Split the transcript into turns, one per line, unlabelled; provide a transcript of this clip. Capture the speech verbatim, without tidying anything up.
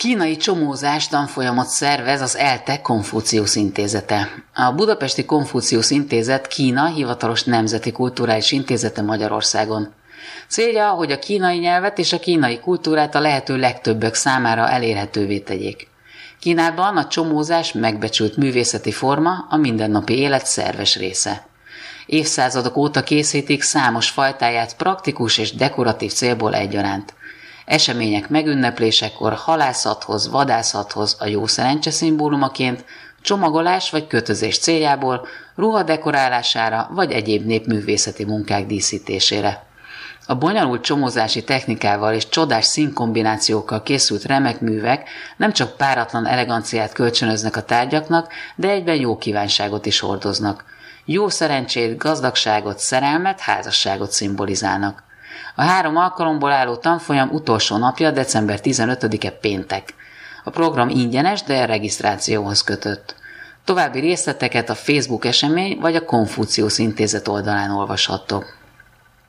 Kínai csomózás tanfolyamot szervez az ELTE Konfuciusz Intézete. A Budapesti Konfuciusz Intézet Kína hivatalos nemzeti kulturális intézete Magyarországon. Célja, hogy a kínai nyelvet és a kínai kultúrát a lehető legtöbbök számára elérhetővé tegyék. Kínában a csomózás megbecsült művészeti forma, a mindennapi élet szerves része. Évszázadok óta készítik számos fajtáját praktikus és dekoratív célból egyaránt. Események megünneplésekor halászathoz, vadászathoz a jó szerencse szimbólumaként, csomagolás vagy kötözés céljából, ruha dekorálására vagy egyéb népművészeti munkák díszítésére. A bonyolult csomózási technikával és csodás színkombinációkkal készült remek művek nem csak páratlan eleganciát kölcsönöznek a tárgyaknak, de egyben jó kívánságot is hordoznak. Jó szerencsét, gazdagságot, szerelmet, házasságot szimbolizálnak. A három alkalomból álló tanfolyam utolsó napja december tizenötödike péntek. A program ingyenes, de regisztrációhoz kötött. További részleteket a Facebook esemény vagy a Konfuciusz Intézet oldalán olvashattok.